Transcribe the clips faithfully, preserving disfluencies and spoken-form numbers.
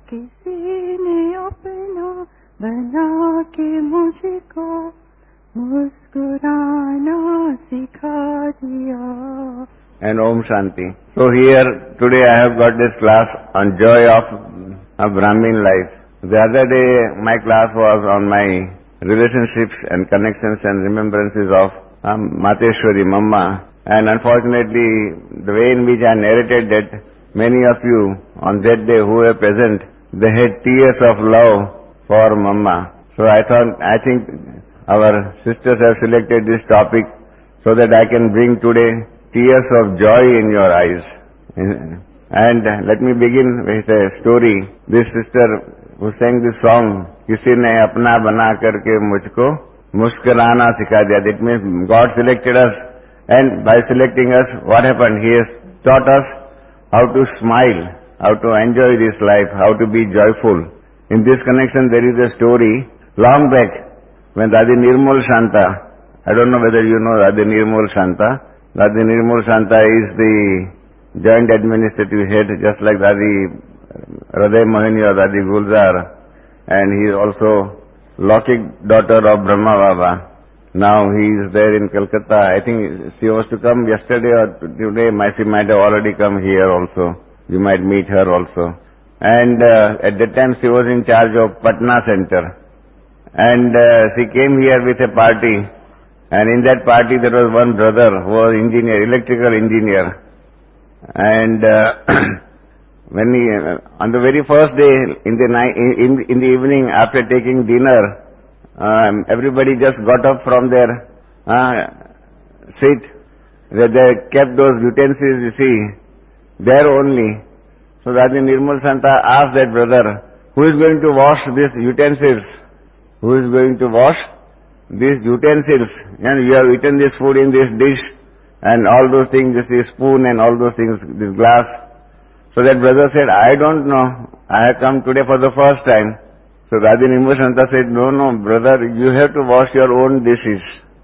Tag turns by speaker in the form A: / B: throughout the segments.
A: किसी ने अपना बना के मुझको मुस्कुराना सिखा दिया.
B: And Om Shanti. So here today I have got this class on joy of a Brahmin life. The other day my class was on my relationships and connections and remembrances of um, Mateshwari, Mamma. And unfortunately, the way in which I narrated that, many of you on that day who were present, they had tears of love for Mamma. So I thought, I think our sisters have selected this topic so that I can bring today tears of joy in your eyes. And let me begin with a story. This sister who sang this song, किसी ने अपना बना करके मुझको मुस्कुराना सिखा दिया. That means God selected us, and by selecting us, what happened? He has taught us how to smile, how to enjoy this life, how to be joyful. In this connection, there is a story long back when Dadi Nirmal Shanta, I don't know whether you know Dadi Nirmal Shanta. Dadi Nirmal Shanta is the joint administrative head, just like Dadi Hriday Mohini or Dadi Gulzar, and he is also Laukik daughter of Brahma Baba. Now he is there in Calcutta. I think she was to come yesterday or today. She might have already come here also. You might meet her also. And uh, at that time she was in charge of Patna Center. And uh, she came here with a party. And in that party there was one brother who was engineer, electrical engineer. And uh, when he, uh, on the very first day, in the night, in, in the evening, after taking dinner, um, everybody just got up from their uh, seat. They, they kept those utensils, you see, there only. So Dadi Nirmal Shanta asked that brother, who is going to wash these utensils? Who is going to wash these utensils? And you have eaten this food in this dish, and all those things, this spoon and all those things, this glass. So that brother said, I don't know. I have come today for the first time. So Dadi Nirmal Shanta said, no, no, brother, you have to wash your own dishes.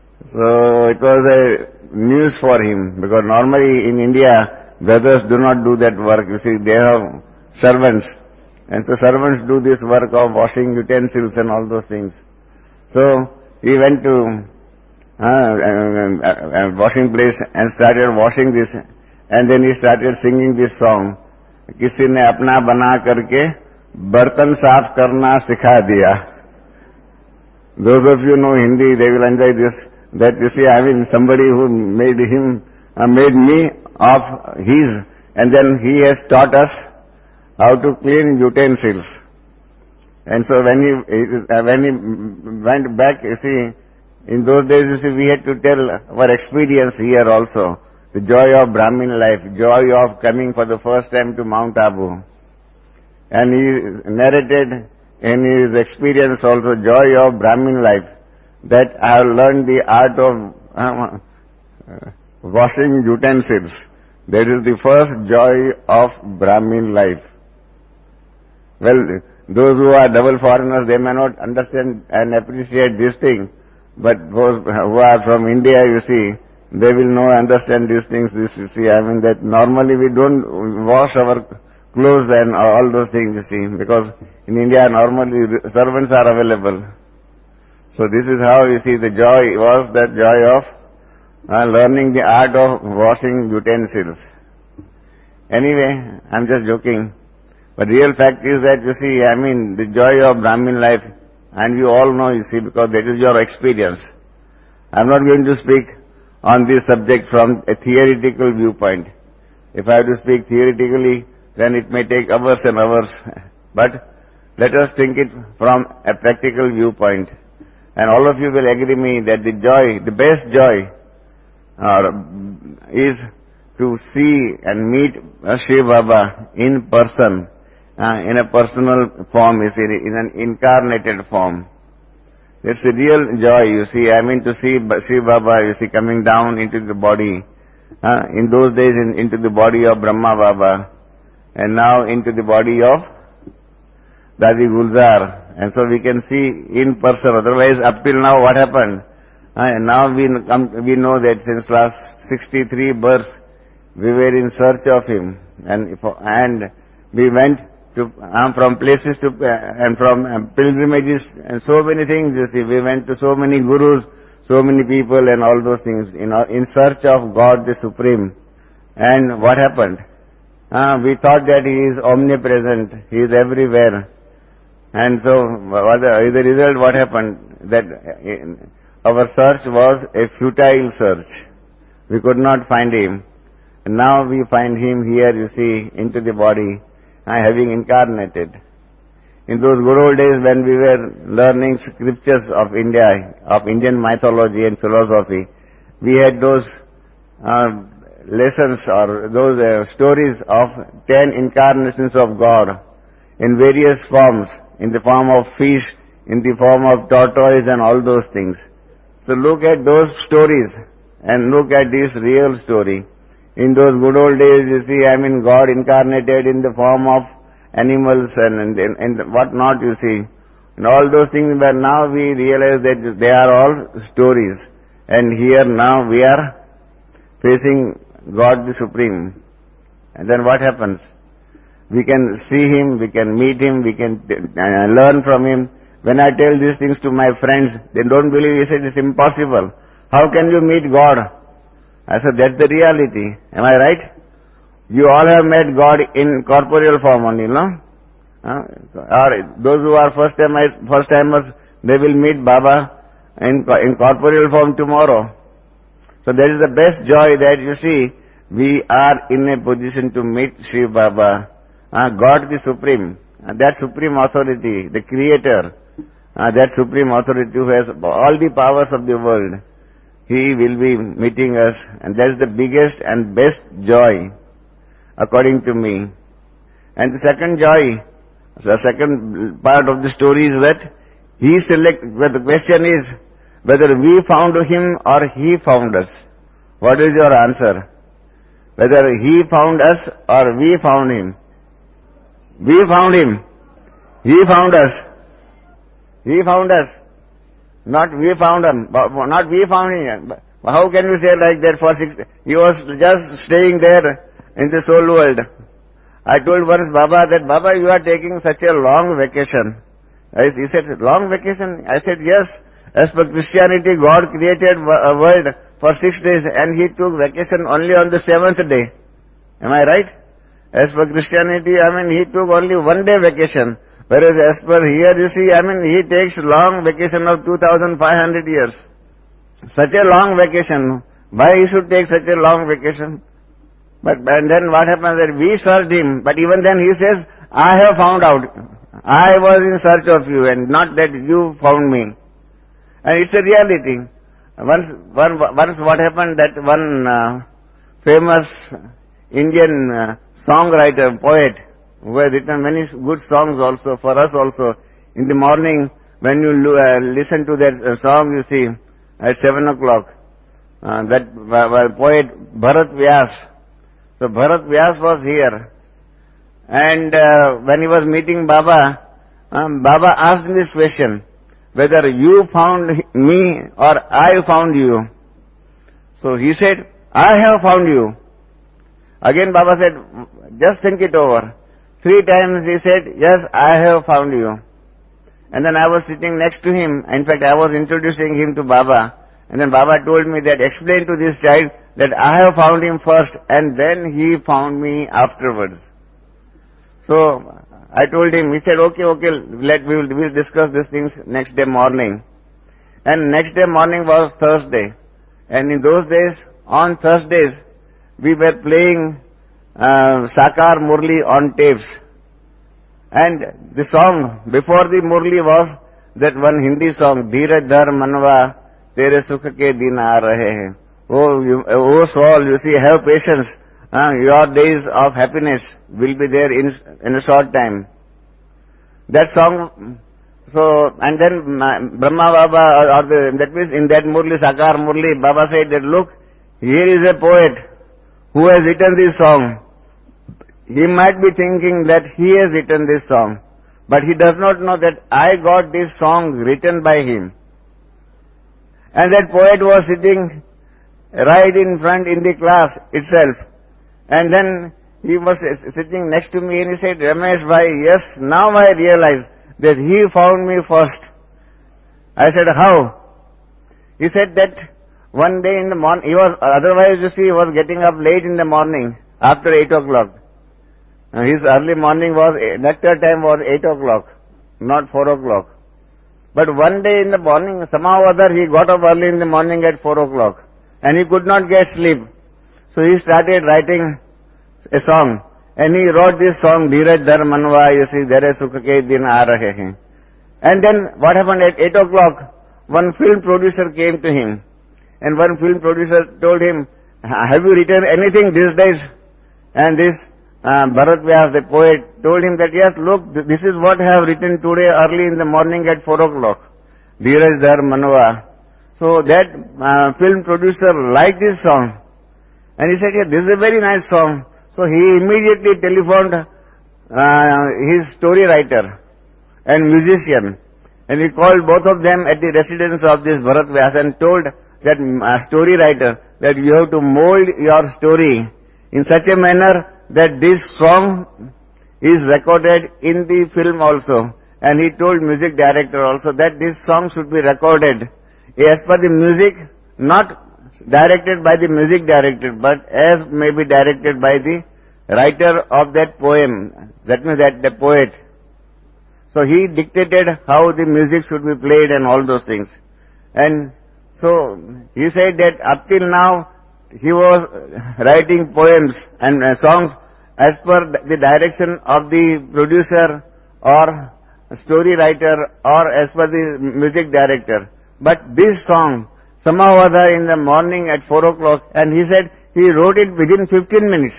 B: So it was a news for him, because normally in India, brothers do not do that work. You see, they have servants. And so servants do this work of washing utensils and all those things. So he went to uh, a, a washing place and started washing this. And then he started singing this song. किसी ने अपना बना करके बर्तन साफ करना सिखा दिया. Those of you know Hindi, they will enjoy this. That you see, I mean, somebody who made him, uh, made me of his, and then he has taught us how to clean utensils. And so when he, uh, when he went back, you see, in those days, you see, we had to tell our experience here also. The joy of Brahmin life, joy of coming for the first time to Mount Abu. And he narrated in his experience also, joy of Brahmin life, that I have learned the art of uh, washing utensils. That is the first joy of Brahmin life. Well, those who are double foreigners, they may not understand and appreciate this thing, but those who are from India, you see, they will know, understand these things. This, you see, I mean that normally we don't wash our clothes and all those things, you see, because in India normally servants are available. So this is how, you see, the joy was that joy of uh, learning the art of washing utensils. Anyway, I'm just joking. But real fact is that, you see, I mean, the joy of Brahmin life, and you all know, you see, because that is your experience. I'm not going to speak on this subject from a theoretical viewpoint. If I have to speak theoretically, then it may take hours and hours. But let us think it from a practical viewpoint. And all of you will agree with me that the joy, the best joy, uh, is to see and meet Shiv Baba in person, uh, in a personal form, you see, in an incarnated form. It's a real joy, you see. I mean to see Shiv Baba, you see, coming down into the body. Uh, in those days, in, into the body of Brahma Baba. And now into the body of Dadi Gulzar. And so we can see in person. Otherwise, up till now, what happened? Uh, and now we, come, we know that since last sixty-three births, we were in search of him. And, and we went to, uh, from places to, uh, and from uh, pilgrimages and so many things, you see. We went to so many gurus, so many people and all those things in, uh, in search of God the Supreme. And what happened? Uh, we thought that He is omnipresent, He is everywhere. And so, what the, the result, what happened? That uh, our search was a futile search. We could not find Him. And now we find Him here, you see, into the body, uh, having incarnated. In those good old days when we were learning scriptures of India, of Indian mythology and philosophy, we had those uh, lessons or those uh, stories of ten incarnations of God in various forms, in the form of fish, in the form of tortoise and all those things. So look at those stories and look at this real story. In those good old days, you see, I mean, God incarnated in the form of animals and, and, and what not, you see. And all those things, but now we realize that they are all stories. And here now we are facing God the Supreme. And then what happens? We can see Him, we can meet Him, we can uh, learn from Him. When I tell these things to my friends, they don't believe. He said, it's impossible. How can you meet God? I said, that's the reality. Am I right? You all have met God in corporeal form only, no? Uh, or those who are first timers, first timers, they will meet Baba in, in corporeal form tomorrow. So that is the best joy that you see, we are in a position to meet Shiv Baba, uh, God the Supreme, uh, that Supreme Authority, the Creator, uh, that Supreme Authority who has all the powers of the world. He will be meeting us, and that is the biggest and best joy, according to me. And the second joy, the second part of the story is that He select, well, the question is whether we found Him or He found us. What is your answer? Whether He found us or we found Him. We found Him. He found us. He found us. Not we found Him. Not we found Him. How can you say like that for six? He was just staying there in the soul world. I told once Baba that, Baba, you are taking such a long vacation. He said, long vacation? I said, yes. As per Christianity, God created a world for six days and He took vacation only on the seventh day. Am I right? As per Christianity, I mean, He took only one day vacation. Whereas as per here, you see, I mean, He takes long vacation of two thousand five hundred years. Such a long vacation. Why He should take such a long vacation? But and then what happens that we searched Him, but even then He says, I have found out. I was in search of you and not that you found me. And it's a reality. Once, one, once what happened that one uh, famous Indian uh, songwriter, poet, who has written many good songs also, for us also. In the morning, when you uh, listen to that uh, song, you see, at seven o'clock, uh, that uh, poet Bharat Vyas. So Bharat Vyas was here. And uh, when he was meeting Baba, um, Baba asked him this question, whether you found me or I found you. So he said, I have found you. Again Baba said, just think it over. Three times he said, yes, I have found you. And then I was sitting next to him. In fact, I was introducing him to Baba. And then Baba told me that, explain to this child that I have found him first and then he found me afterwards. So I told him, he said, okay, okay, let we will we'll discuss these things next day morning. And next day morning was Thursday. And in those days, on Thursdays, we were playing uh, Sakar Murli on tapes. And the song before the Murli was that one Hindi song, Dheeraj Dhar Manwa, Tere Sukh Ke Din Aa Rahe Hain. Oh, you, oh soul, you see, have patience. Uh, your days of happiness will be there in, in a short time. That song, so, and then Brahma Baba, or the, that means in that Murli, Sakar Murli, Baba said that, look, here is a poet who has written this song. He might be thinking that he has written this song, but he does not know that I got this song written by him. And that poet was sitting right in front in the class itself. And then he was sitting next to me and he said, Ramesh bhai, yes, now I realize that he found me first. I said, how? He said that one day in the morning, he was, otherwise you see, he was getting up late in the morning, after eight o'clock. Uh, his early morning was, nectar time was eight o'clock, not four o'clock. But one day in the morning, somehow or other, he got up early in the morning at four o'clock. And he could not get sleep. So he started writing a song. And he wrote this song, Dheeraj Dhar Manwa, you see, Dare Sukh Ke Din Aa Rahe Hain. And then what happened at eight o'clock, one film producer came to him. And one film producer told him, have you written anything these days? And this uh, Bharat Vyas, the poet, told him that, yes, look, this is what I have written today early in the morning at four o'clock. Dheeraj Dhar Manwa. So that uh, film producer liked this song. And he said, yeah, this is a very nice song. So he immediately telephoned uh, his story writer and musician. And he called both of them at the residence of this Bharat Vyas and told that uh, story writer that you have to mold your story in such a manner that this song is recorded in the film also. And he told music director also that this song should be recorded as per the music, not directed by the music director, but as may be directed by the writer of that poem, that means that the poet. So he dictated how the music should be played and all those things. And so he said that up till now he was writing poems and uh, songs as per the direction of the producer or story writer or as per the music director. But this song, somehow or other in the morning at four o'clock, and he said he wrote it within fifteen minutes.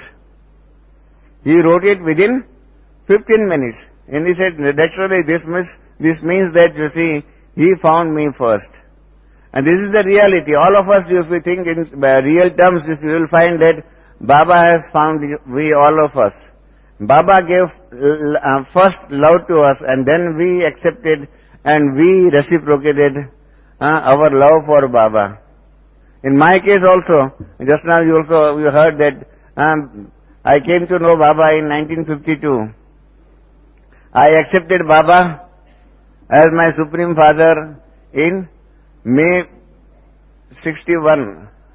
B: He wrote it within fifteen minutes. And he said, naturally this means, this means that, you see, he found me first. And this is the reality. All of us, if we think in real terms, you will find that Baba has found we, all of us. Baba gave uh, first love to us, and then we accepted and we reciprocated Uh, our love for Baba. In my case also, just now you also you heard that um, I came to know Baba in nineteen fifty-two. I accepted Baba as my Supreme Father in May sixty-one.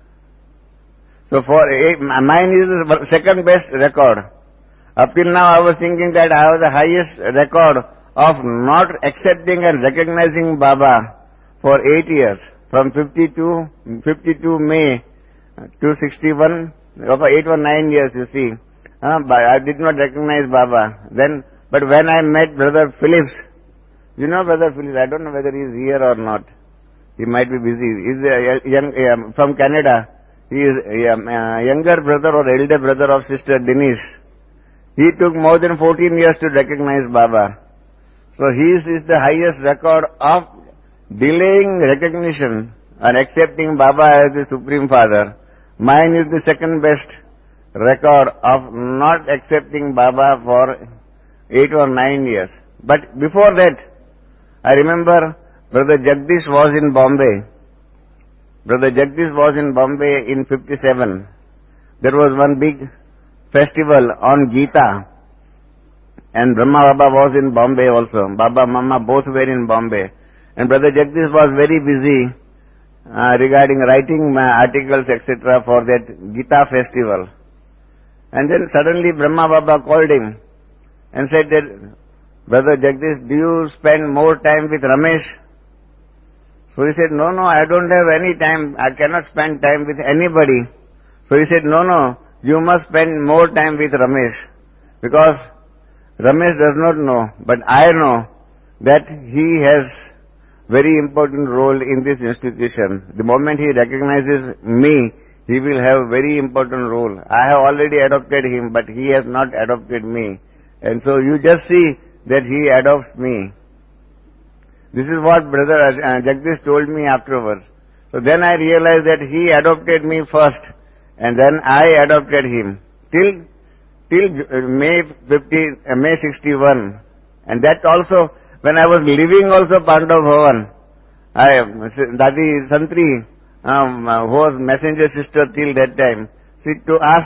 B: So for eight, mine is the second best record. Up till now I was thinking that I have the highest record of not accepting and recognizing Baba for eight years, from fifty-two, fifty-two May to sixty-one, over eight or nine years, you see. Uh, but I did not recognize Baba. Then, but when I met Brother Phillips, you know Brother Phillips, I don't know whether he is here or not. He might be busy. He is a young, uh, from Canada. He is a uh, younger brother or elder brother of Sister Denise. He took more than fourteen years to recognize Baba. So his is the highest record of delaying recognition and accepting Baba as the Supreme Father. Mine is the second best record of not accepting Baba for eight or nine years. But before that, I remember Brother Jagdish was in Bombay. Brother Jagdish was in Bombay in fifty-seven. There was one big festival on Gita. And Brahma Baba was in Bombay also. Baba, Mama both were in Bombay. And Brother Jagdish was very busy uh, regarding writing uh, articles, et cetera for that Gita festival. And then suddenly Brahma Baba called him and said that, Brother Jagdish, do you spend more time with Ramesh? So he said, no, no, I don't have any time. I cannot spend time with anybody. So he said, no, no, you must spend more time with Ramesh. Because Ramesh does not know, but I know that he has very important role in this institution. The moment he recognizes me, he will have very important role. I have already adopted him, but he has not adopted me. And so you just see that he adopts me. This is what Brother uh, Jagdish told me afterwards. So then I realized that he adopted me first, and then I adopted him. Till, till May fifty, uh, May sixty-one. And that also, when I was leaving also Pandav Bhavan, I, Dadi Santri, um, who was messenger sister till that time, she to ask me,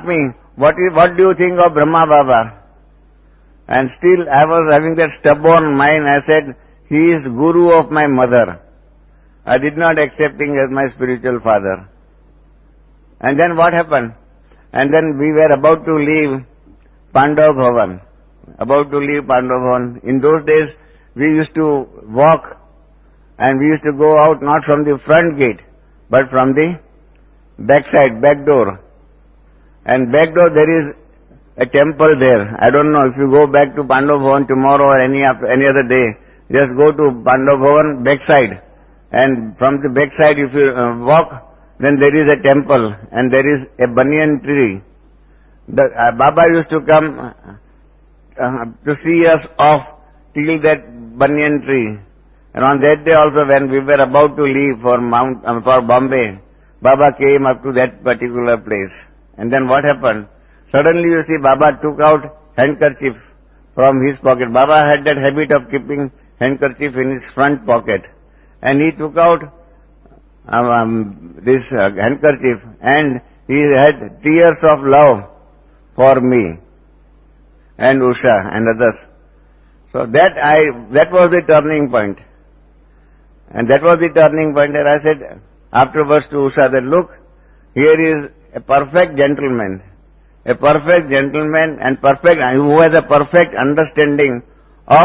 B: what is, what do you think of Brahma Baba? And still I was having that stubborn mind. I said, he is guru of my mother. I did not accept him as my spiritual father. And then what happened? And then we were about to leave Pandav Bhavan. About to leave Pandav Bhavan. In those days, we used to walk and we used to go out not from the front gate, but from the back side, back door. And back door there is a temple there. I don't know if you go back to Pandav Bhavan tomorrow or any any other day, just go to Pandav Bhavan back side. And from the back side if you uh, walk, then there is a temple and there is a banyan tree. The, uh, Baba used to come uh, to see us off till that banyan tree. And on that day also when we were about to leave for Mount, uh, for Bombay, Baba came up to that particular place. And then what happened? Suddenly you see Baba took out handkerchief from his pocket. Baba had that habit of keeping handkerchief in his front pocket. And he took out um, um, this uh, handkerchief and he had tears of love for me and Usha and others. So that I, that was the turning point. And that was the turning point and I said afterwards to Usha that look, here is a perfect gentleman, a perfect gentleman and perfect, who has a perfect understanding of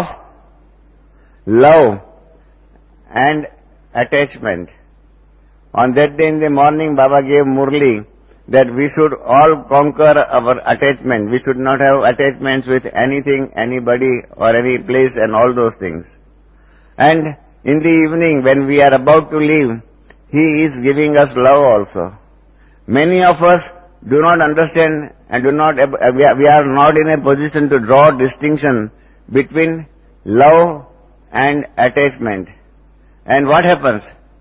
B: love and attachment. On that day in the morning, Baba gave Murli that we should all conquer our attachment. We should not have attachments with anything, anybody or any place and all those things. And in the evening when we are about to leave, he is giving us love also. Many of us do not understand and do not, we are not in a position to draw distinction between love and attachment. And what happens?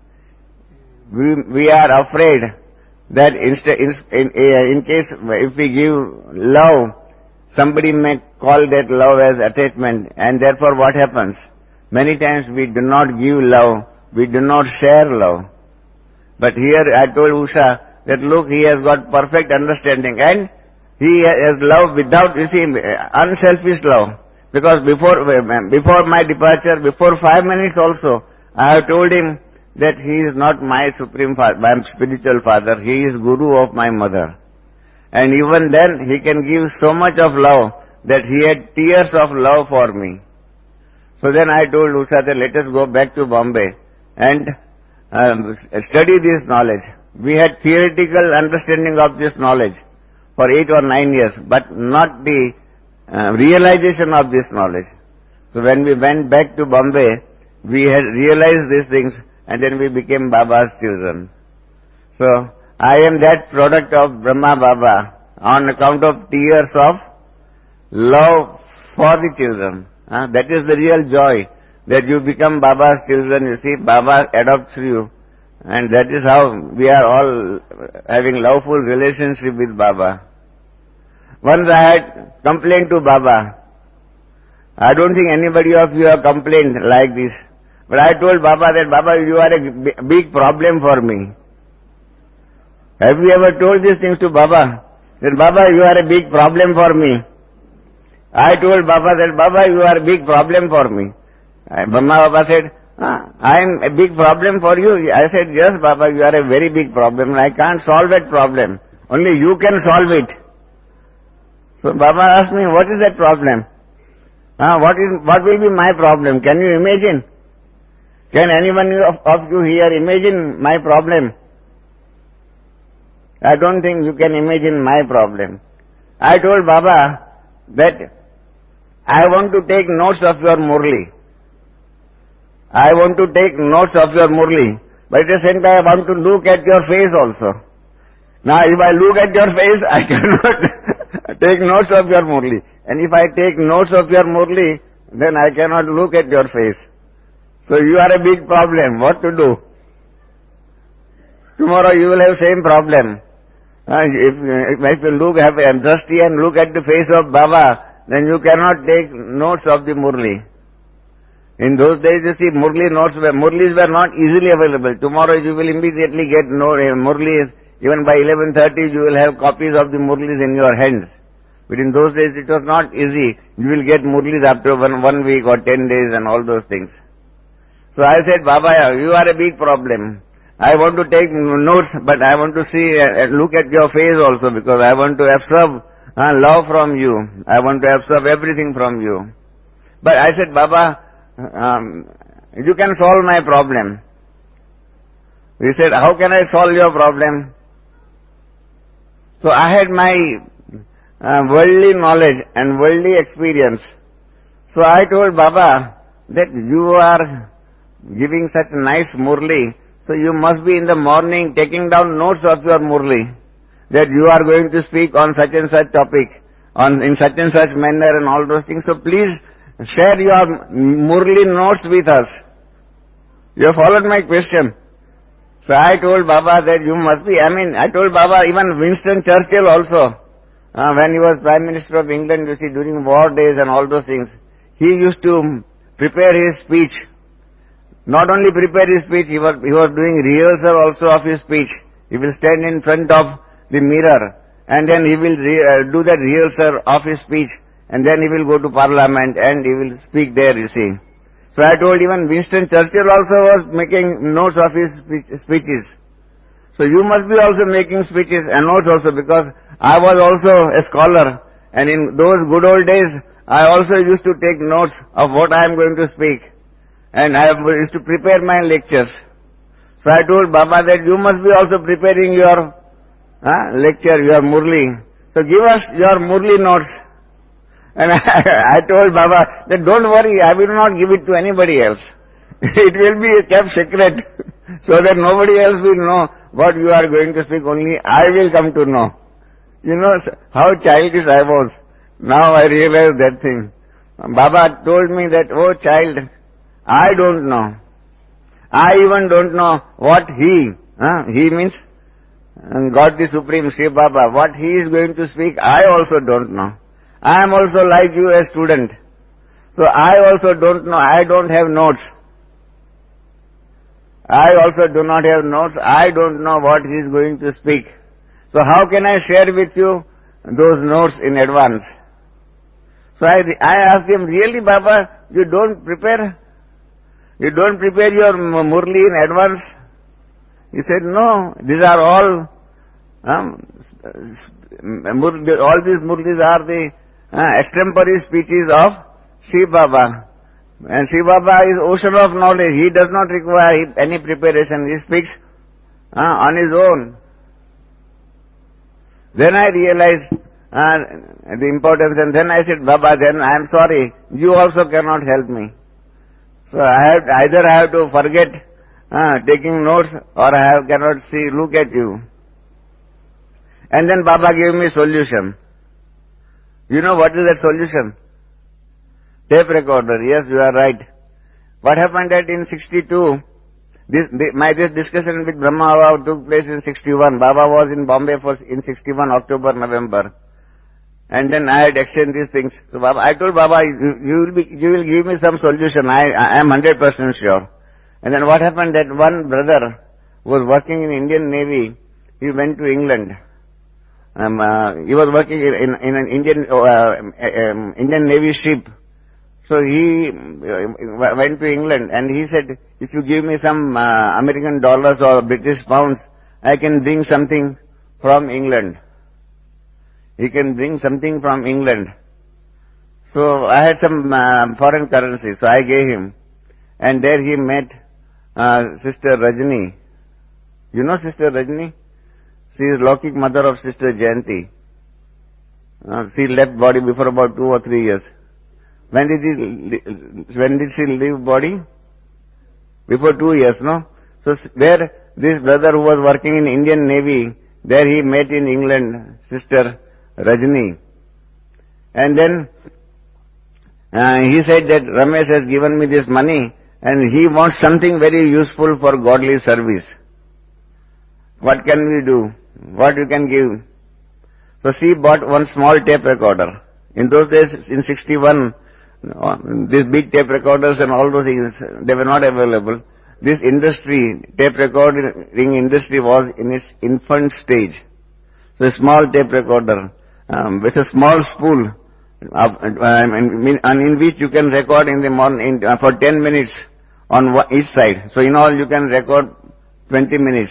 B: We, we are afraid that instead, in, in, in case if we give love, somebody may call that love as attachment, and therefore what happens? Many times we do not give love, we do not share love. But here I told Usha that look, he has got perfect understanding and he has love without, you see, unselfish love. Because before, before my departure, before five minutes also, I have told him that he is not my supreme father, my spiritual father, he is guru of my mother. And even then, he can give so much of love that he had tears of love for me. So then I told Usha that let us go back to Bombay and um, study this knowledge. We had theoretical understanding of this knowledge for eight or nine years, but not the uh, realization of this knowledge. So when we went back to Bombay, we had realized these things and then we became Baba's children. So I am that product of Brahma Baba on account of tears of love for the children. Uh, that is the real joy, that you become Baba's children. You see, Baba adopts you. And that is how we are all having loveful relationship with Baba. Once I had complained to Baba. I don't think anybody of you have complained like this. But I told Baba that, Baba, you are a big problem for me. Have you ever told these things to Baba? That, Baba, you are a big problem for me. I told Baba that, Baba, you are a big problem for me. Brahma Baba said, ah, I am a big problem for you. I said, yes, Baba, you are a very big problem. I can't solve that problem. Only you can solve it. So Baba asked me, what is that problem? Ah, what is, what will be my problem? Can you imagine? Can anyone of, of you here imagine my problem? I don't think you can imagine my problem. I told Baba that I want to take notes of your Murli. I want to take notes of your Murli. But at the same time, I want to look at your face also. Now, if I look at your face, I cannot take notes of your Murli. And if I take notes of your Murli, then I cannot look at your face. So you are a big problem. What to do? Tomorrow you will have same problem. Uh, if, if you look, have a thirsty and look at the face of Baba, then you cannot take notes of the Murli. In those days, you see, Murli notes were, Murlis were not easily available. Tomorrow you will immediately get no, uh, Murli even by eleven thirty you will have copies of the Murlis in your hands. But in those days it was not easy. You will get Murlis after one, one week or ten days and all those things. So I said, Baba, you are a big problem. I want to take notes, but I want to see, uh, look at your face also, because I want to absorb uh, love from you. I want to absorb everything from you. But I said, Baba, um, you can solve my problem. He said, how can I solve your problem? So I had my uh, worldly knowledge and worldly experience. So I told Baba that you are giving such nice Murli, so you must be in the morning taking down notes of your Murli, that you are going to speak on such and such topic, on in such and such manner and all those things. So please share your Murli notes with us. You have followed my question. So I told Baba that you must be, I mean, I told Baba, even Winston Churchill also, uh, when he was Prime Minister of England, you see, during war days and all those things, he used to prepare his speech. Not only prepare his speech, he was, he was doing rehearsal also of his speech. He will stand in front of the mirror and then he will re, uh, do that rehearsal of his speech, and then he will go to Parliament and he will speak there, you see. So I told even Winston Churchill also was making notes of his speeches. So you must be also making speeches and notes also, because I was also a scholar, and in those good old days I also used to take notes of what I am going to speak. And I used to prepare my lectures. So I told Baba that you must be also preparing your uh, lecture, your Murli. So give us your Murli notes. And I, I told Baba that don't worry, I will not give it to anybody else. It will be kept secret, so that nobody else will know what you are going to speak, only I will come to know. You know how childish I was. Now I realize that thing. Baba told me that, oh child, I don't know. I even don't know what he, huh? He means God the Supreme, Shiv Baba, what he is going to speak, I also don't know. I am also like you, a student. So I also don't know, I don't have notes. I also do not have notes, I don't know what he is going to speak. So how can I share with you those notes in advance? So I, I asked him, really Baba, you don't prepare? You don't prepare your Murli in advance? He said, no, these are all, um, all these Murlis are the uh, extempore speeches of Shiv Baba. And Shiv Baba is ocean of knowledge. He does not require any preparation. He speaks uh, on his own. Then I realized uh, the importance, and then I said, Baba, then I am sorry, you also cannot help me. So I have, either I have to forget uh, taking notes, or I have, cannot see, look at you. And then Baba gave me solution. You know what is that solution? Tape recorder. Yes, you are right. What happened that in sixty-two, this, the, my this discussion with Brahma Baba took place in sixty-one. Baba was in Bombay for in sixty-one, October, November. And then I had exchanged these things. So Baba, I told Baba, you, you will be, you will give me some solution. I, I am one hundred percent sure. And then what happened that one brother was working in Indian Navy. He went to England. Um, uh, he was working in, in an Indian, uh, um, Indian Navy ship. So he uh, went to England and he said, if you give me some uh, American dollars or British pounds, I can bring something from England. He can bring something from England. So I had some uh, foreign currency, so I gave him. And there he met uh, Sister Rajni. You know Sister Rajni? She is Lokik mother of Sister Jayanti. Uh, she left body before about two or three years. When did he, when did she leave body? Before two years, no? So there, this brother who was working in Indian Navy, there he met in England Sister Rajni. And then uh, he said that Ramesh has given me this money and he wants something very useful for godly service. What can we do? What you can give? So she bought one small tape recorder. In those days, in sixty-one, these big tape recorders and all those things, they were not available. this industry, tape recording industry was in its infant stage. So a small tape recorder um, with a small spool uh, uh, in, in which you can record in the morning uh, for ten minutes on one, each side. So in all you can record twenty minutes.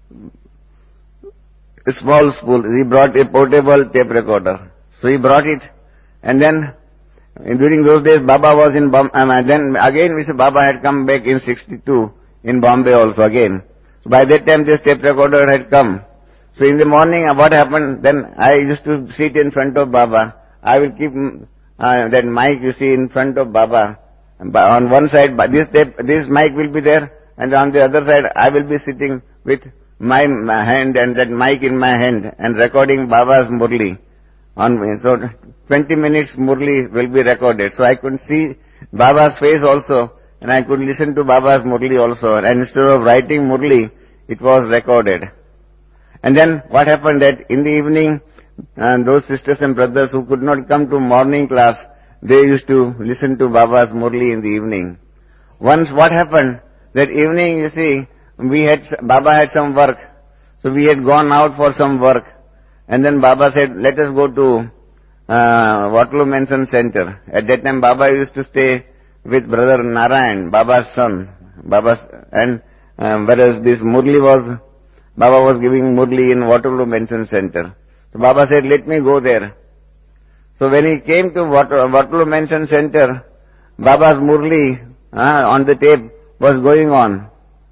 B: A small spool. He brought a portable tape recorder. So he brought it, and then during those days Baba was in Bombay. Um, then again Mister Baba had come back in sixty-two in Bombay also again. So by that time this tape recorder had come. So in the morning what happened, then I used to sit in front of Baba. I will keep uh, that mic you see in front of Baba. On one side this tape, this mic will be there, and on the other side I will be sitting with my, my hand and that mic in my hand and recording Baba's Murli. On so twenty minutes Murli will be recorded. So I could see Baba's face also, and I could listen to Baba's Murli also. And instead of writing Murli, it was recorded. And then what happened that in the evening, uh, those sisters and brothers who could not come to morning class, they used to listen to Baba's Murli in the evening. Once what happened, that evening you see, we had, Baba had some work. So we had gone out for some work. And then Baba said, let us go to uh, Waterloo Mansion Center. At that time Baba used to stay with brother Narayan, Baba's son. Baba's, and uh, whereas this Murli was, Baba was giving Murli in Waterloo Mansion Center. So Baba said, let me go there. So when he came to Water, Waterloo Mansion Center, Baba's Murli uh, on the tape was going on.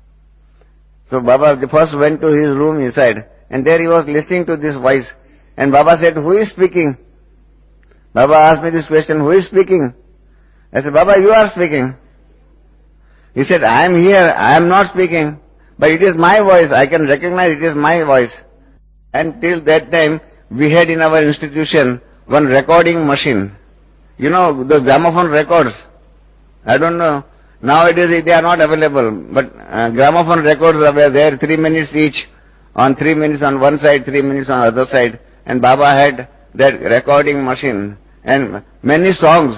B: So Baba first went to his room inside, and there he was listening to this voice. And Baba said, who is speaking? Baba asked me this question, who is speaking? I said, Baba, you are speaking. He said, I am here, I am not speaking, but it is my voice, I can recognize it is my voice. And till that time, we had in our institution one recording machine. You know, the gramophone records. I don't know. Nowadays they are not available, but uh, gramophone records were there, three minutes each, on three minutes on one side, three minutes on the other side, and Baba had that recording machine. And many songs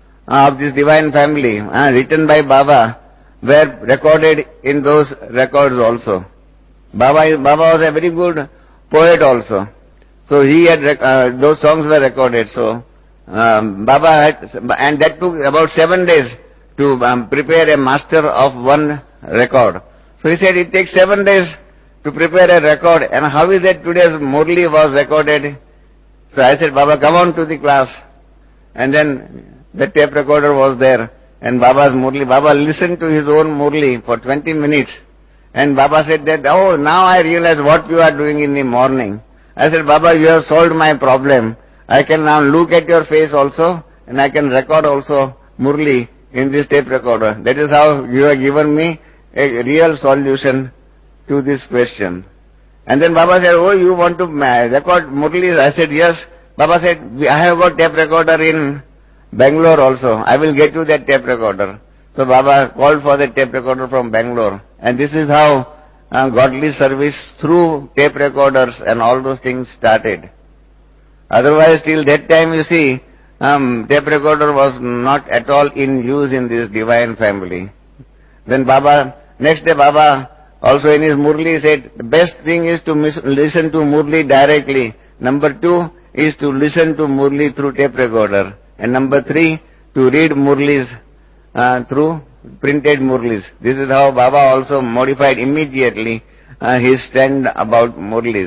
B: of this divine family, uh, written by Baba, were recorded in those records also. Baba, Baba was a very good poet also. So he had, uh, those songs were recorded, so um, Baba had, and that took about seven days to um, prepare a master of one record. So he said it takes seven days to prepare a record, and how is that today's Murli was recorded? So I said, Baba, come on to the class. And then the tape recorder was there, and Baba's Murli, Baba listened to his own Murli for twenty minutes. And Baba said that, oh, now I realize what you are doing in the morning. I said, Baba, you have solved my problem. I can now look at your face also, and I can record also Murli in this tape recorder. That is how you have given me a real solution to this question. And then Baba said, oh, you want to record Murlis? I said, yes. Baba said, I have got tape recorder in Bangalore also. I will get you that tape recorder. So Baba called for the tape recorder from Bangalore. And this is how uh, godly service through tape recorders and all those things started. Otherwise, till that time, you see, um, tape recorder was not at all in use in this divine family. Then Baba, next day Baba also in his Murli said, the best thing is to listen to Murli directly. Number two is to listen to Murli through tape recorder. And number three, to read Murlis uh, through printed Murlis. This is how Baba also modified immediately uh, his stand about Murlis.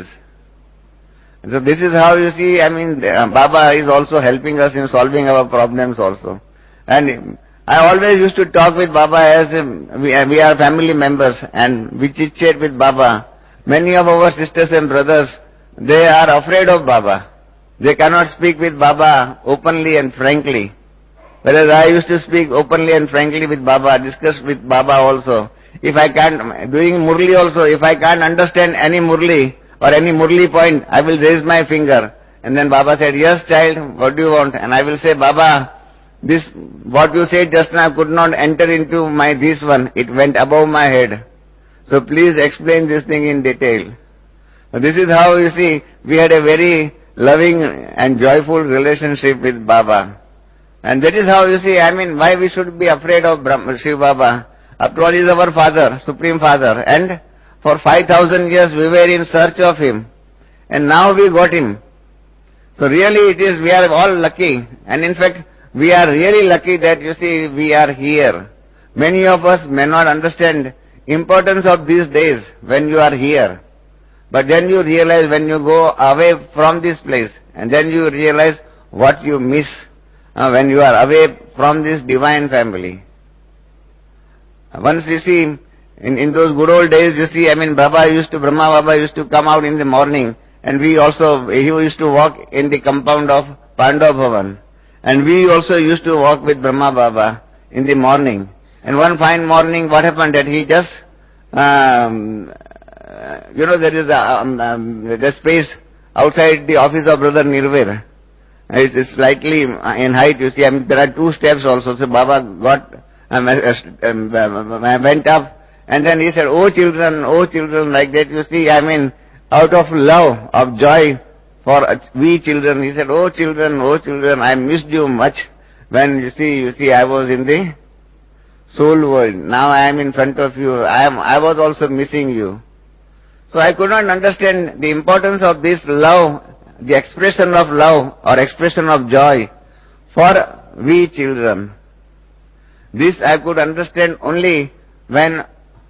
B: So this is how you see, I mean, uh, Baba is also helping us in solving our problems also. And I always used to talk with Baba as um, we, uh, we are family members, and we chit-chat with Baba. Many of our sisters and brothers, they are afraid of Baba. They cannot speak with Baba openly and frankly. Whereas I used to speak openly and frankly with Baba, discuss with Baba also. If I can't, doing Murli also, if I can't understand any Murli or any Murli point, I will raise my finger. And then Baba said, yes child, what do you want? And I will say, Baba, this, what you said just now could not enter into my this one. It went above my head. So please explain this thing in detail. This is how you see, we had a very loving and joyful relationship with Baba. And that is how you see, I mean, why we should be afraid of Brahma, Shiv Baba. After all, he is our Father, Supreme Father. And for five thousand years we were in search of him. And now we got him. So really it is, we are all lucky. And in fact, we are really lucky that, you see, we are here. Many of us may not understand importance of these days when you are here. But then you realize when you go away from this place, and then you realize what you miss uh, when you are away from this divine family. Once you see, in, in those good old days, you see, I mean, Baba used to, Brahma Baba used to come out in the morning, and we also, he used to walk in the compound of Pandav Bhavan. And we also used to walk with Brahma Baba in the morning. And one fine morning, what happened that he just, um, uh, you know, there is a, um, um, the space outside the office of Brother Nirvair. It's, it's slightly in height, you see. I mean, there are two steps also. So Baba got, um, um, um, went up, and then he said, "Oh children, oh children," like that, you see. I mean, out of love, of joy for we children, he said, "Oh children, oh children, I missed you much when, you see, you see, I was in the soul world. Now I am in front of you. I am, I was also missing you." So I could not understand the importance of this love, the expression of love or expression of joy for we children. This I could understand only when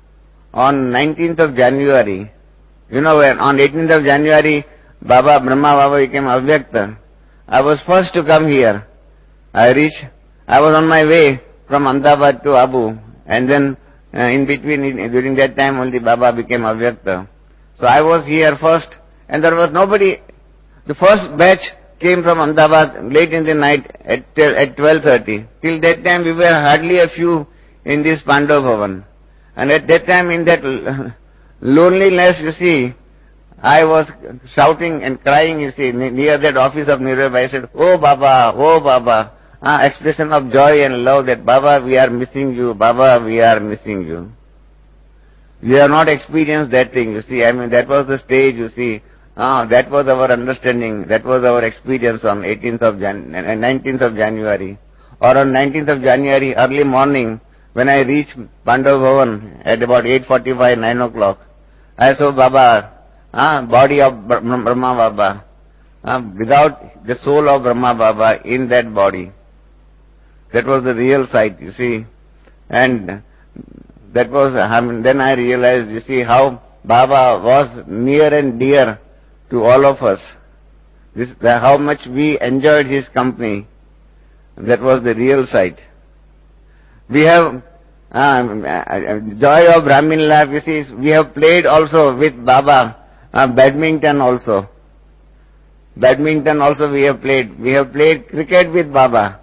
B: on nineteenth of January, you know, when on eighteenth of January, Baba, Brahma Baba became Avyakta. I was first to come here. I reached, I was on my way from Ahmedabad to Abu, and then uh, in between, in, during that time only Baba became Avyakta. So I was here first, and there was nobody. The first batch came from Ahmedabad late in the night at, at twelve thirty. Till that time we were hardly a few in this Pandav Bhavan. And at that time, in that loneliness, you see, I was shouting and crying, you see, near that office of Nirvair. I said, "Oh Baba, oh Baba," ah, expression of joy and love that, "Baba, we are missing you, Baba, we are missing you." We have not experienced that thing, you see. I mean, that was the stage, you see. Ah, that was our understanding, that was our experience on eighteenth of Jan, nineteenth of January. Or on nineteenth of January, early morning, when I reached Pandav Bhavan at about eight forty-five, nine o'clock, I saw Baba, ah, body of Brahma Baba, ah, without the soul of Brahma Baba in that body. That was the real sight, you see. And that was, I mean, then I realized, you see, how Baba was near and dear to all of us. This, the, how much we enjoyed his company. That was the real sight. We have um, joy of Brahmin life, you see, we have played also with Baba, uh, badminton also. Badminton also we have played. We have played cricket with Baba.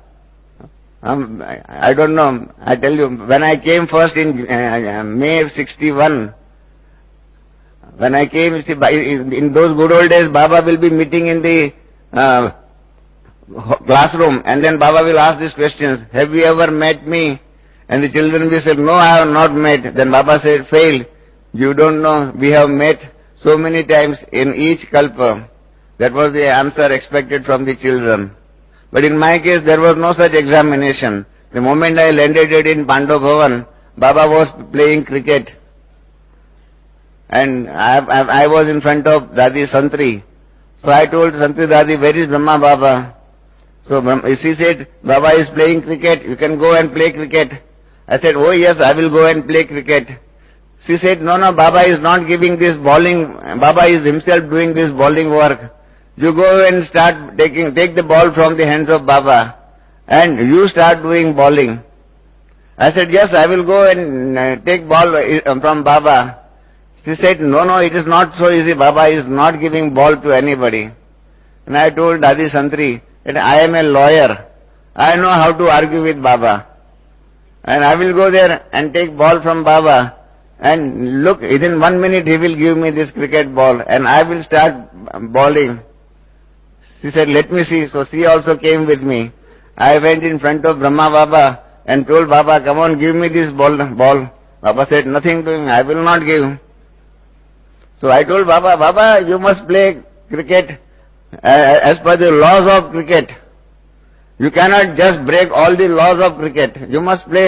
B: Um, I, I don't know, I tell you, when I came first in uh, May sixty-one, when I came, you see, in those good old days, Baba will be meeting in the uh, classroom, and then Baba will ask these questions, "Have you ever met me?" And the children will say, "No, I have not met." Then Baba said, "Failed. You don't know, we have met so many times in each kalpa." That was the answer expected from the children. But in my case, there was no such examination. The moment I landed in Pandav Bhavan, Baba was playing cricket. And I, I, I was in front of Dadi Santri. So I told Santri Dadi, "Where is Brahma Baba?" So she said, "Baba is playing cricket, you can go and play cricket." I said, "Oh yes, I will go and play cricket." She said, "No, no, Baba is not giving this bowling, Baba is himself doing this bowling work. You go and start taking, take the ball from the hands of Baba, and you start doing bowling." I said, "Yes, I will go and uh, take ball from Baba." She said, "No, no, it is not so easy. Baba is not giving ball to anybody." And I told Dadi Santri that I am a lawyer. I know how to argue with Baba. And I will go there and take ball from Baba. And look, within one minute he will give me this cricket ball and I will start bowling. She said, "Let me see." So she also came with me. I went in front of Brahma Baba and told Baba, "Come on, give me this ball. ball. Baba said, "Nothing doing, I will not give." So I told Baba, "Baba, you must play cricket uh, as per the laws of cricket. You cannot just break all the laws of cricket. You must play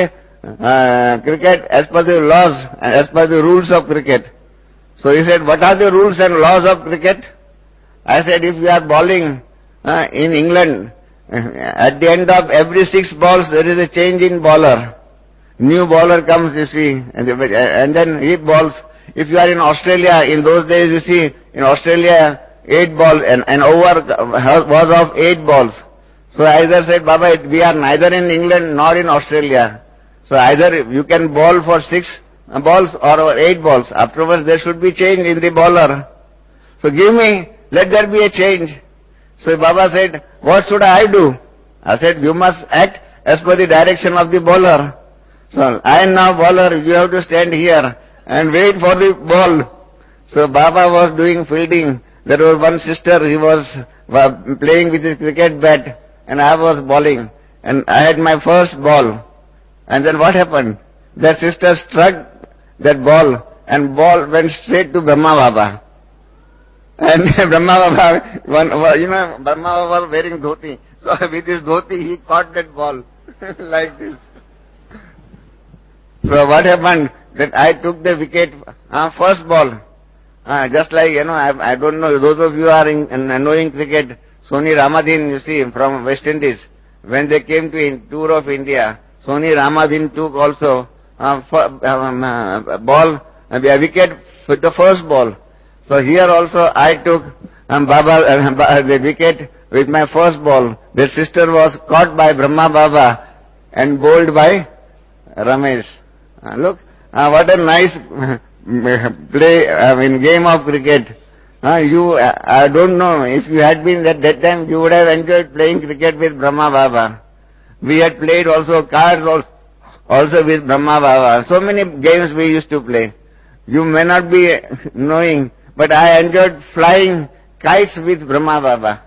B: uh, cricket as per the laws, as per the rules of cricket. So he said, what are the rules and laws of cricket? I said, if you are bowling uh, in England, uh, at the end of every six balls there is a change in bowler. New bowler comes, you see, and, and then he bowls. If you are in Australia, in those days, you see, in Australia, eight balls, and an over was of eight balls. So either said, Baba, we are neither in England nor in Australia. So either you can bowl for six balls or eight balls. Afterwards, there should be change in the bowler. So give me, let there be a change. So Baba said, what should I do? I said, you must act as per the direction of the bowler. So I am now bowler, you have to stand here and wait for the ball. So Baba was doing fielding. There was one sister, he was playing with his cricket bat, and I was bowling. And I had my first ball. And then what happened? That sister struck that ball, and ball went straight to Brahma Baba. And Brahma Baba, one, you know, Brahma Baba was wearing dhoti. So with his dhoti, he caught that ball like this. So what happened? That I took the wicket, uh, first ball. Uh, just like, you know, I, I don't know, those of you are in, in knowing cricket, Soni Ramadhin, you see, from West Indies, when they came to in, tour of India, Soni Ramadhin took also uh, for, um, uh, ball, uh, a wicket with the first ball. So here also I took um, Baba, uh, the wicket with my first ball. Their sister was caught by Brahma Baba and bowled by Ramesh. Uh, look, uh, what a nice play, I mean, game of cricket. Uh, you, uh, I don't know, if you had been at that time, you would have enjoyed playing cricket with Brahma Baba. We had played also cards also, also with Brahma Baba. So many games we used to play. You may not be knowing, but I enjoyed flying kites with Brahma Baba.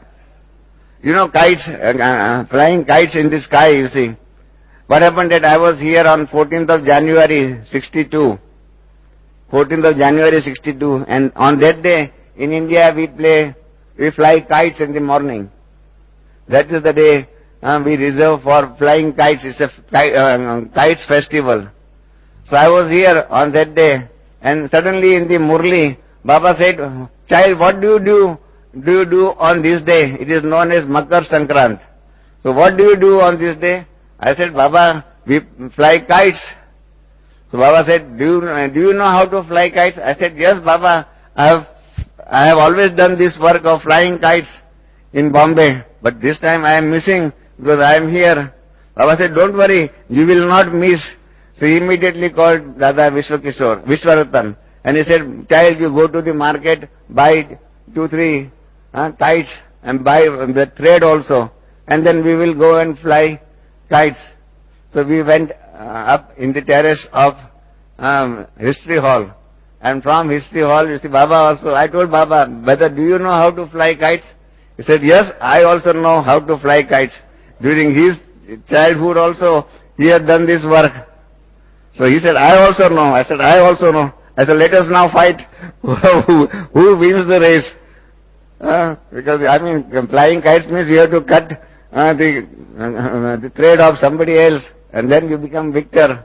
B: You know kites, uh, uh, flying kites in the sky, you see. What happened that I was here on fourteenth of January sixty-two. fourteenth of January sixty-two, and on that day in India we play, we fly kites in the morning. That is the day uh, we reserve for flying kites. It's a kite, uh, kites festival. So I was here on that day, and suddenly in the Murli, Baba said, child, what do you do, do you do on this day? It is known as Makar Sankrant. So what do you do on this day? I said, Baba, we fly kites. So Baba said, do you, do you know how to fly kites? I said, yes, Baba, I have, I have always done this work of flying kites in Bombay, but this time I am missing because I am here. Baba said, don't worry, you will not miss. So he immediately called Dada Vishwakishore, Vishwaratan, and he said, child, you go to the market, buy two, three uh, kites and buy the thread also, and then we will go and fly kites. So we went uh, up in the terrace of um, History Hall. And from History Hall, you see, Baba also, I told Baba, whether do you know how to fly kites? He said, yes, I also know how to fly kites. During his childhood also, he had done this work. So he said, I also know. I said, I also know. I said, let us now fight who, who wins the race. Uh, because, I mean, flying kites means you have to cut Uh, the, uh, the thread of somebody else, and then you become victor.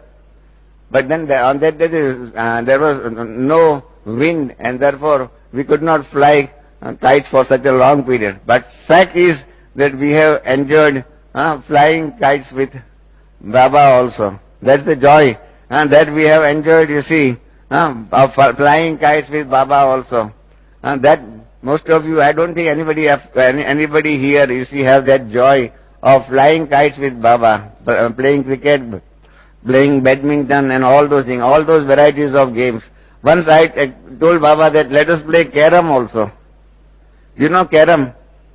B: But then the, on that day uh, there was no wind, and therefore we could not fly uh, kites for such a long period. But fact is that we have enjoyed uh, flying kites with Baba also. That's the joy and uh, that we have enjoyed, you see, uh, of flying kites with Baba also. And uh, that most of you, I don't think anybody anybody here, you see, have that joy of flying kites with Baba, playing cricket, playing badminton and all those things, all those varieties of games. Once I told Baba that let us play carom also. You know carom?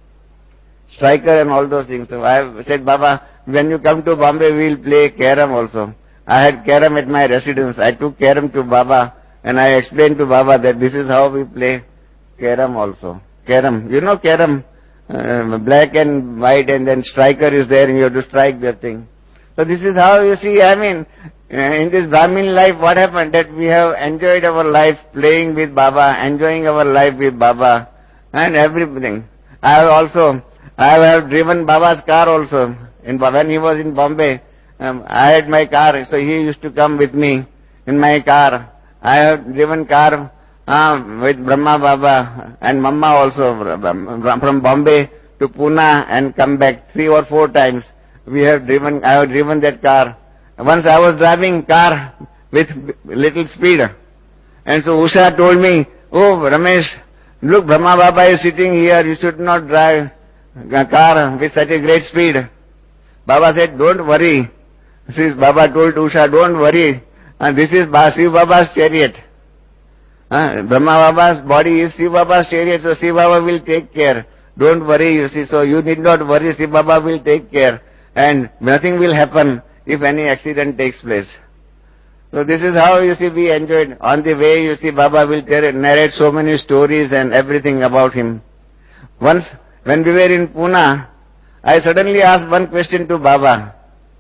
B: Striker and all those things. So I said, Baba, when you come to Bombay, we will play carom also. I had carom at my residence. I took carom to Baba and I explained to Baba that this is how we play carom also. Carom. You know carom? Uh, black and white, and then striker is there and you have to strike that thing. So this is how, you see, I mean, uh, in this Brahmin life, what happened? That we have enjoyed our life playing with Baba, enjoying our life with Baba, and everything. I have also, I have driven Baba's car also. In, when he was in Bombay, Um, I had my car, so he used to come with me in my car. I have driven car uh, with Brahma Baba and Mamma also from Bombay to Pune and come back three or four times. We have driven, I have driven that car. Once I was driving car with little speed. And so Usha told me, oh Ramesh, look, Brahma Baba is sitting here, you should not drive a car with such a great speed. Baba said, don't worry. Since Baba told Usha, don't worry. And this is Shiv Baba's chariot. Uh, Brahma Baba's body is Shiv Baba's chariot, so Shiv Baba will take care. Don't worry, you see, so you need not worry, Shiv Baba will take care. And nothing will happen if any accident takes place. So this is how, you see, we enjoyed. On the way, you see, Baba will narrate so many stories and everything about him. Once, when we were in Pune, I suddenly asked one question to Baba.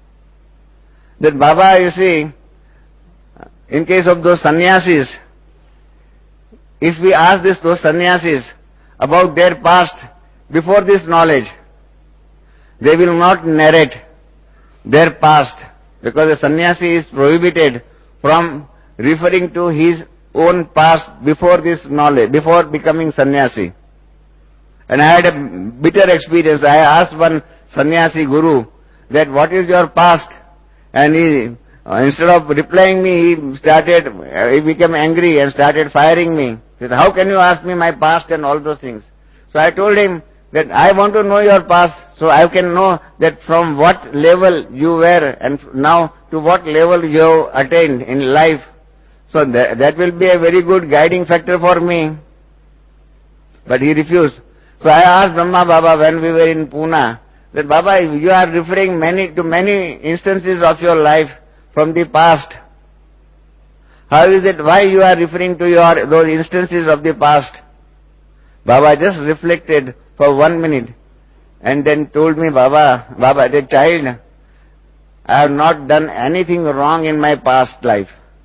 B: That Baba, you see, in case of those sannyasis, if we ask this, those sannyasis about their past before this knowledge, they will not narrate their past, because a sannyasi is prohibited from referring to his own past before this knowledge, before becoming sannyasi. And I had a bitter experience. I asked one sannyasi guru that what is your past? And he, uh, instead of replying me, he started, uh, he became angry and started firing me. He said, how can you ask me my past and all those things? So I told him that I want to know your past, so I can know that from what level you were and now to what level you have attained in life. So that, that will be a very good guiding factor for me. But he refused. So I asked Brahma Baba when we were in Pune, that Baba, you are referring many to many instances of your life from the past. How is it, why you are referring to your those instances of the past? Baba just reflected for one minute and then told me, Baba, Baba, the child, I have not done anything wrong in my past life.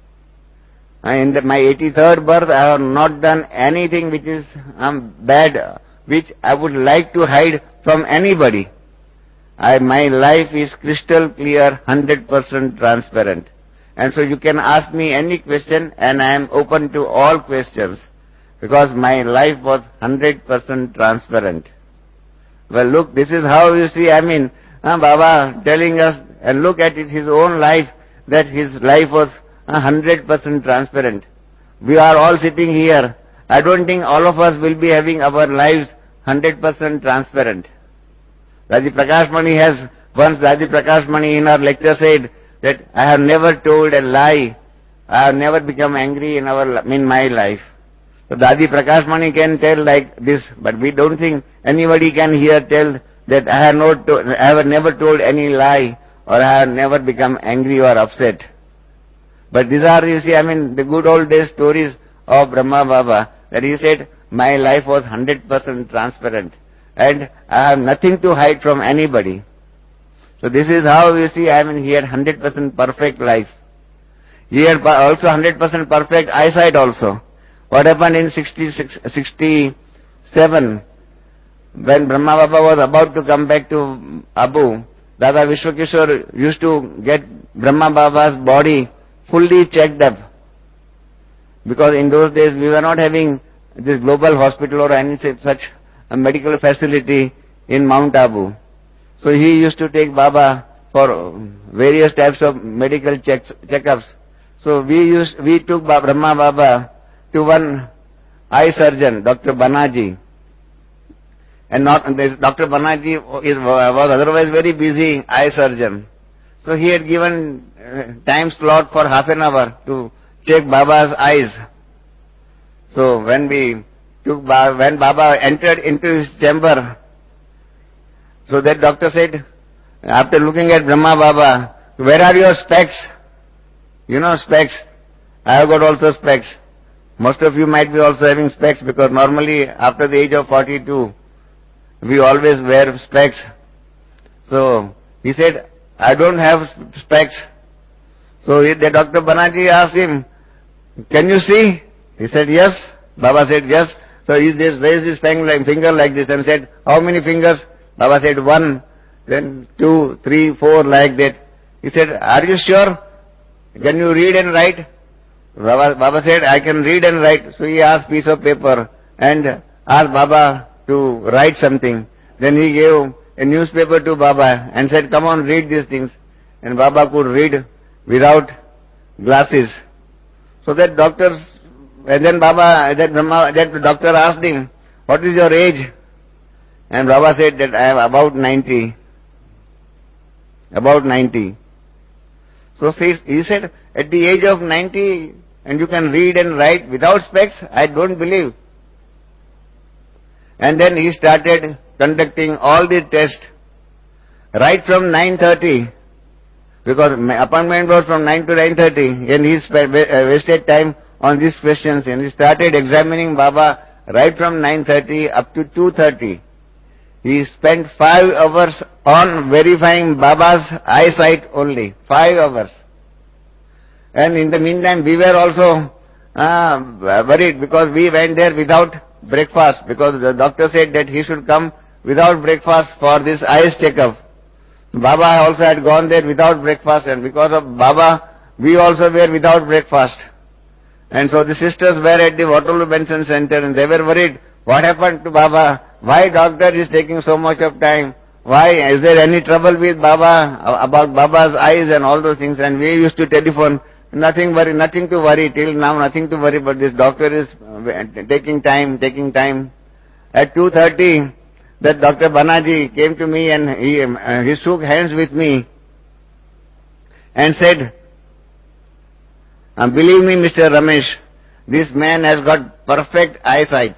B: In the, my eighty-third birth, I have not done anything which is um, bad, which I would like to hide from anybody. I, my life is crystal clear, one hundred percent transparent. And so you can ask me any question and I am open to all questions, because my life was one hundred percent transparent. Well, look, this is how, you see, I mean, uh, Baba telling us, and look at it, his own life, that his life was one hundred percent transparent. We are all sitting here. I don't think all of us will be having our lives one hundred percent transparent. Raji Prakash Mani has, once Raji Prakash Mani in our lecture said that I have never told a lie, I have never become angry in our in my life. So Raji Prakash Mani can tell like this, but we don't think anybody can here tell that I have not to, I have never told any lie or I have never become angry or upset. But these are, you see, I mean, the good old days stories of Brahma Baba, that he said, my life was one hundred percent transparent and I have nothing to hide from anybody. So this is how, you see, I mean, he had one hundred percent perfect life. He had also one hundred percent perfect eyesight also. What happened in sixty-six, sixty-seven, when Brahma Baba was about to come back to Abu, Dada Vishwakishore used to get Brahma Baba's body fully checked up. Because in those days we were not having this global hospital or any such a medical facility in Mount Abu. So he used to take Baba for various types of medical checks, checkups. So we used, we took Brahma Baba to one eye surgeon, Doctor Banaji. And not, this Doctor Banaji is, was otherwise very busy eye surgeon. So he had given uh, time slot for half an hour to check Baba's eyes. So when we took, when Baba entered into his chamber, so that doctor said, after looking at Brahma Baba, where are your specs? You know specs. I have got also specs. Most of you might be also having specs, because normally after the age of forty-two, we always wear specs. So he said, I don't have specs. So he, the Doctor Banaji asked him, can you see? He said, yes. Baba said, yes. So he just raised his finger like this and said, how many fingers? Baba said, one, then two, three, four, like that. He said, are you sure? Can you read and write? Baba, Baba said, I can read and write. So he asked piece of paper and asked Baba to write something. Then he gave a newspaper to Baba and said, come on, read these things. And Baba could read without glasses. So that doctor, and then Baba, that, Brahma, that doctor asked him, what is your age? And Baba said that I am about ninety. About ninety. So he said, at the age of ninety, and you can read and write without specs, I don't believe. And then he started conducting all the tests, right from nine thirty, because my appointment was from nine to nine thirty, and he wasted time on these questions, and he started examining Baba right from nine thirty up to two thirty. He spent five hours on verifying Baba's eyesight only. Five hours. And in the meantime, we were also uh, worried because we went there without breakfast, because the doctor said that he should come without breakfast for this eyes checkup. Baba also had gone there without breakfast, and because of Baba, we also were without breakfast. And so the sisters were at the Waterloo Benson Center, and they were worried, what happened to Baba? Why doctor is taking so much of time? Why? Is there any trouble with Baba, about Baba's eyes and all those things? And we used to telephone, nothing worry, nothing to worry, till now nothing to worry, but this doctor is taking time, taking time. At two thirty, that Doctor Banaji came to me and he, uh, he shook hands with me and said, uh, believe me, Mister Ramesh, this man has got perfect eyesight.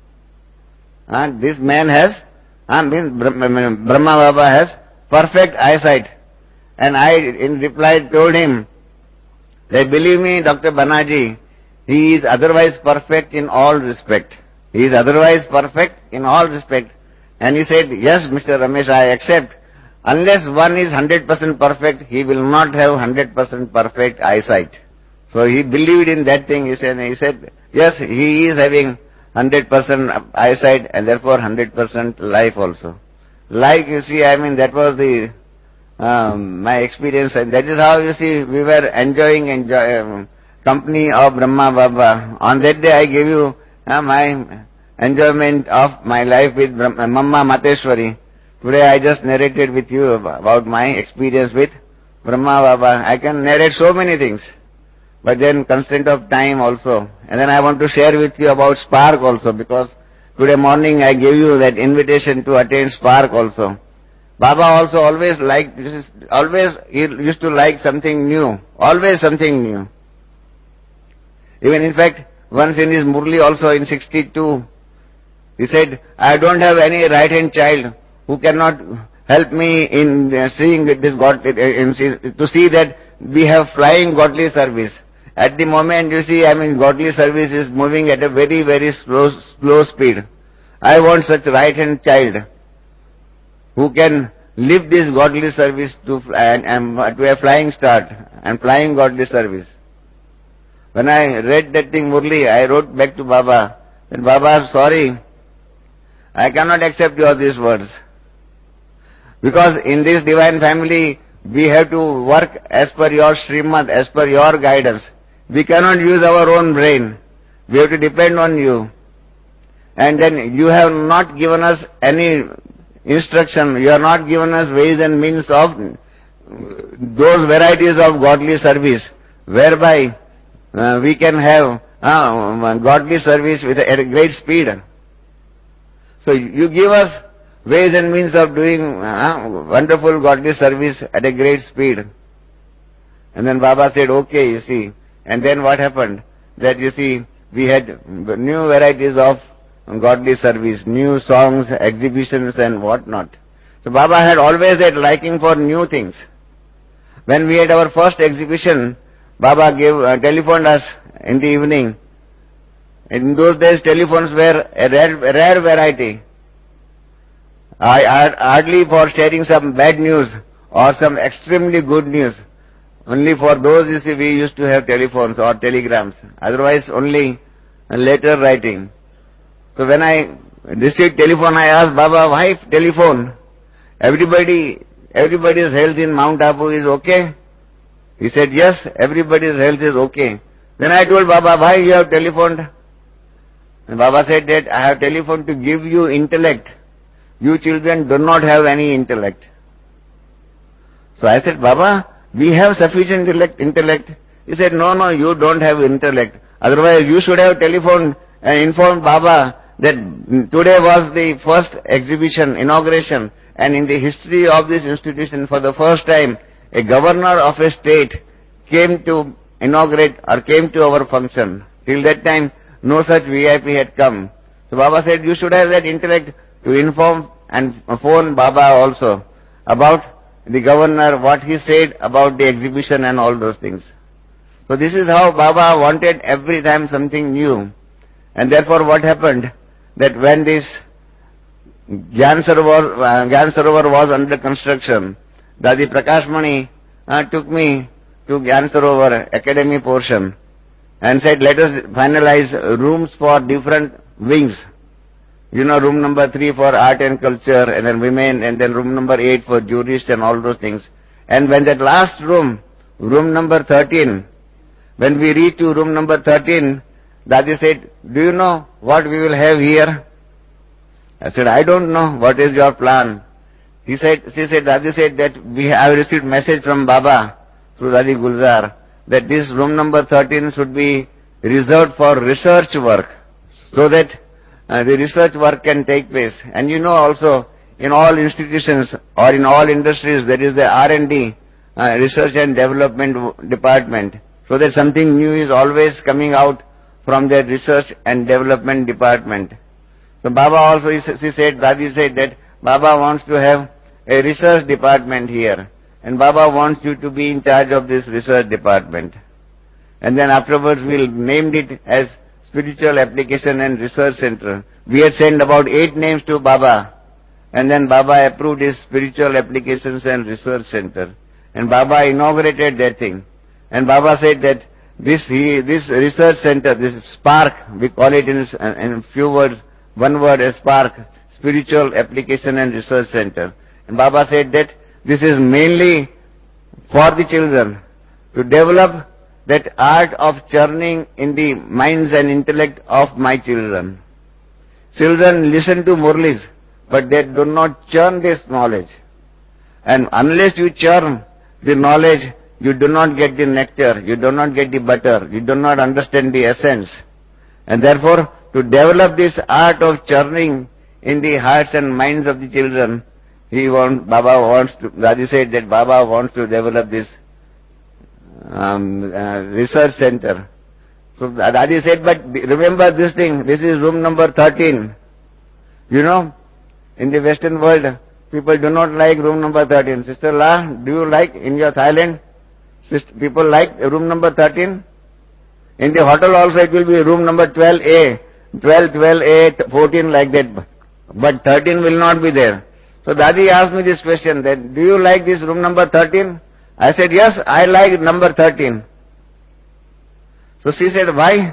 B: Uh, this man has, uh, means Brahma Baba has perfect eyesight. And I, in reply, told him that, believe me, Doctor Banaji, he is otherwise perfect in all respect. He is otherwise perfect in all respect. And he said, yes, Mister Ramesh, I accept. Unless one is one hundred percent perfect, he will not have one hundred percent perfect eyesight. So he believed in that thing. He said, he said, yes, he is having one hundred percent eyesight and therefore one hundred percent life also. Like, you see, I mean, that was the um, my experience, and that is how, you see, we were enjoying enjoy, um, company of Brahma Baba. On that day I gave you uh, my enjoyment of my life with Brahma, Mamma Mateshwari. Today I just narrated with you about my experience with Brahma Baba. I can narrate so many things, but then constraint of time also. And then I want to share with you about Spark also, because today morning I gave you that invitation to attend Spark also. Baba also always liked, always he used to like something new, always something new. Even in fact, once in his Murli also in sixty-two, he said, I don't have any right-hand child who cannot help me in seeing this God, in see, to see that we have flying godly service. At the moment, you see, I mean, godly service is moving at a very, very slow, slow speed. I want such right-hand child who can live this godly service to, and, and to a flying start and flying godly service. When I read that thing, Murli, I wrote back to Baba, that Baba, sorry, I cannot accept your these words. Because in this divine family, we have to work as per your Srimad, as per your guidance. We cannot use our own brain. We have to depend on you. And then you have not given us any instruction. You have not given us ways and means of those varieties of godly service, whereby uh, we can have uh, godly service with a, at a great speed. So you give us ways and means of doing uh, wonderful godly service at a great speed. And then Baba said, okay, you see. And then what happened? That, you see, we had new varieties of godly service, new songs, exhibitions and what not. So Baba had always that liking for new things. When we had our first exhibition, Baba gave, uh, telephoned us in the evening. In those days, telephones were a rare, a rare variety. I, I, hardly for sharing some bad news or some extremely good news. Only for those, you see, we used to have telephones or telegrams. Otherwise, only letter writing. So when I received telephone, I asked Baba, why telephone? Everybody, everybody's health in Mount Abu is okay? He said, yes, everybody's health is okay. Then I told Baba, why you have telephoned? And Baba said that I have telephoned to give you intellect. You children do not have any intellect. So I said, Baba, we have sufficient intellect. intellect. He said, no, no, you don't have intellect. Otherwise, you should have telephoned and informed Baba that today was the first exhibition, inauguration, and in the history of this institution, for the first time, a governor of a state came to inaugurate or came to our function. Till that time, no such V I P had come. So Baba said, you should have that intellect to inform and phone Baba also about the governor, what he said about the exhibition and all those things. So this is how Baba wanted every time something new. And therefore what happened? That when this Gyan Sarovar, uh, Gyan Sarovar was under construction, Dadi Prakash Mani uh, took me to Gyan Sarovar Academy portion and said, let us finalize rooms for different wings. You know, room number three for art and culture, and then women, and then room number eight for jurists and all those things. And when that last room, room number thirteen, when we reached to room number thirteen, Dadi said, do you know what we will have here? I said, I don't know. What is your plan? He said, she said, Dadi said that we have received message from Baba through Dadi Gulzar that this room number thirteen should be reserved for research work, so that uh, the research work can take place. And you know also, in all institutions or in all industries, there is the R and D, uh, research and development department, so that something new is always coming out from the research and development department. So Baba also, she said, Dadi said that Baba wants to have a research department here, and Baba wants you to be in charge of this research department. And then afterwards we named it as Spiritual Application and Research Center. We had sent about eight names to Baba, and then Baba approved his Spiritual Applications and Research Center. And Baba inaugurated that thing. And Baba said that this he, this research center, this spark, we call it in, in a few words, one word, a spark, Spiritual Application and Research Center. And Baba said that this is mainly for the children, to develop that art of churning in the minds and intellect of my children. Children listen to Murlis, but they do not churn this knowledge. And unless you churn the knowledge, you do not get the nectar, you do not get the butter, you do not understand the essence. And therefore, to develop this art of churning in the hearts and minds of the children, he wants, Baba wants to, Dadi said that Baba wants to develop this um, uh, research center. So Dadi said, but remember this thing, this is room number thirteen. You know, in the Western world, people do not like room number thirteen. Sister La, do you like in your Thailand? Sister, people like room number thirteen? In the hotel also it will be room number twelve A, twelve, twelve A, fourteen like that. But thirteen will not be there. So Dadi asked me this question, that do you like this room number thirteen? I said, yes, I like number thirteen. So she said, why?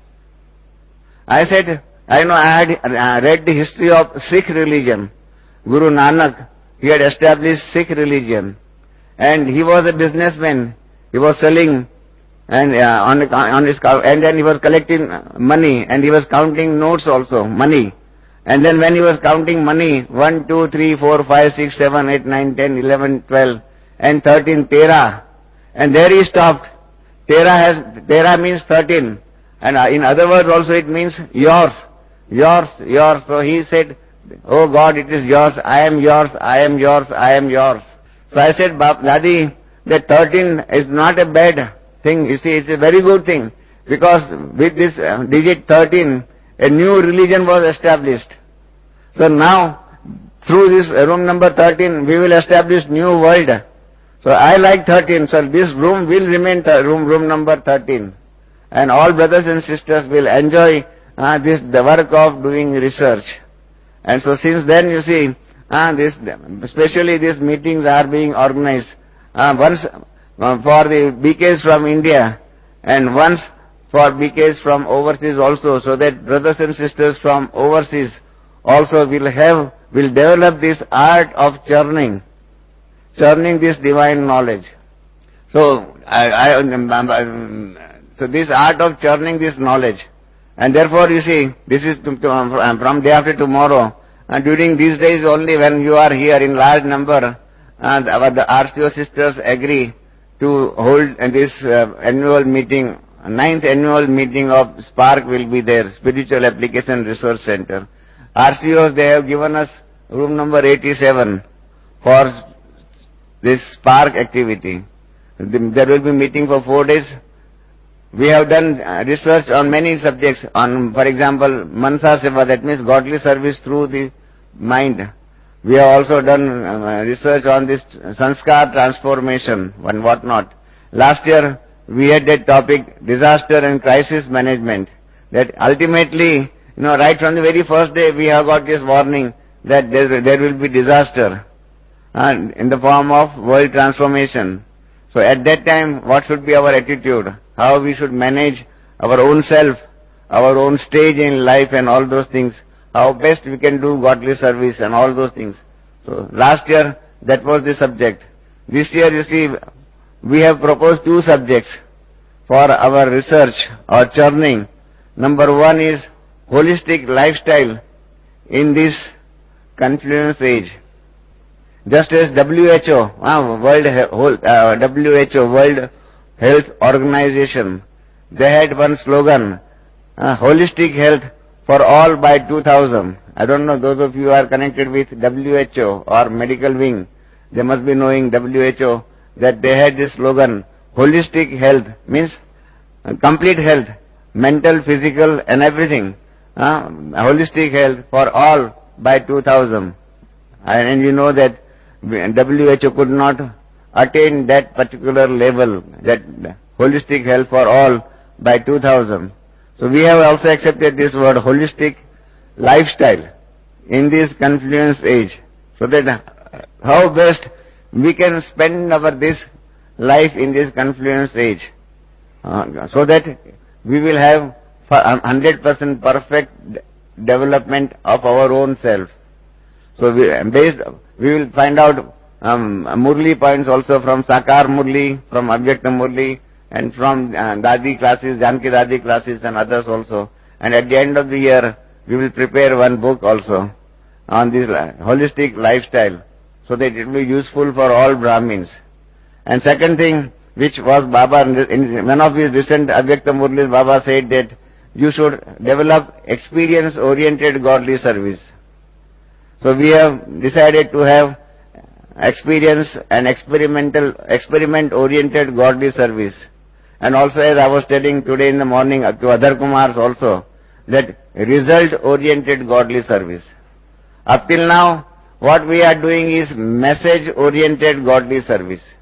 B: I said, I know I had read the history of Sikh religion. Guru Nanak, he had established Sikh religion. And he was a businessman. He was selling and uh, on, on his, and then he was collecting money, and he was counting notes also, money. And then when he was counting money, one, two, three, four, five, six, seven, eight, nine, ten, eleven, twelve, and thirteen, Tera. And there he stopped. Tera has, Tera means thirteen. And in other words also it means yours, yours, yours. So he said, oh God, it is yours, I am yours, I am yours, I am yours. So I said, Dadi, that thirteen is not a bad thing. You see, it's a very good thing. Because with this uh, digit thirteen, a new religion was established. So now, through this room number thirteen, we will establish new world. So I like thirteen, so this room will remain room, room number thirteen. And all brothers and sisters will enjoy uh, this, the work of doing research. And so since then, you see, uh, this, especially these meetings are being organized. Uh, once uh, for the B Ks from India, and once for B Ks from overseas also, so that brothers and sisters from overseas also will have, will develop this art of churning. churning this divine knowledge. So, I, I, um, um, um, so this art of churning this knowledge, and therefore you see, this is to, to, um, from day after tomorrow, and during these days only when you are here in large number, and our the R C O sisters agree to hold this uh, annual meeting, ninth annual meeting of SPARC will be there, Spiritual Application Research Center. R C Os, they have given us room number eighty-seven for this SPARC activity. There will be meeting for four days. We have done research on many subjects, on, for example, Mansa Seva, that means godly service through the mind. We have also done uh, research on this sanskar transformation and what not. Last year, we had that topic, disaster and crisis management, that ultimately, you know, right from the very first day, we have got this warning that there, there will be disaster uh, in the form of world transformation. So at that time, what should be our attitude? How we should manage our own self, our own stage in life and all those things. How best we can do godly service and all those things. So last year, that was the subject. This year, you see, we have proposed two subjects for our research or churning. Number one is holistic lifestyle in this confluence age. Just as W H O, uh, World uh, W H O, World Health Organization, they had one slogan, uh, holistic health for all by two thousand. I don't know, those of you who are connected with W H O or medical wing, they must be knowing W H O, that they had this slogan, holistic health, means uh, complete health, mental, physical and everything, uh, holistic health for all by two thousand. And, and you know that W H O could not attain that particular level, that holistic health for all by two thousand. So we have also accepted this word holistic lifestyle in this confluence age, so that how best we can spend our this life in this confluence age, uh, so that we will have one hundred percent perfect development of our own self. So we, based, we will find out um, Murli points also from Sakar Murli, from Avyakta Murli, and from uh, Dadi classes, Janki Dadi classes and others also. And at the end of the year, we will prepare one book also on this holistic lifestyle, so that it will be useful for all Brahmins. And second thing, which was Baba, in one of his recent Avyakta Murlis, Baba said that you should develop experience-oriented godly service. So we have decided to have experience and experimental, experiment-oriented godly service. And also, as I was telling today in the morning to other Kumars also, that result-oriented godly service. Up till now, what we are doing is message-oriented godly service.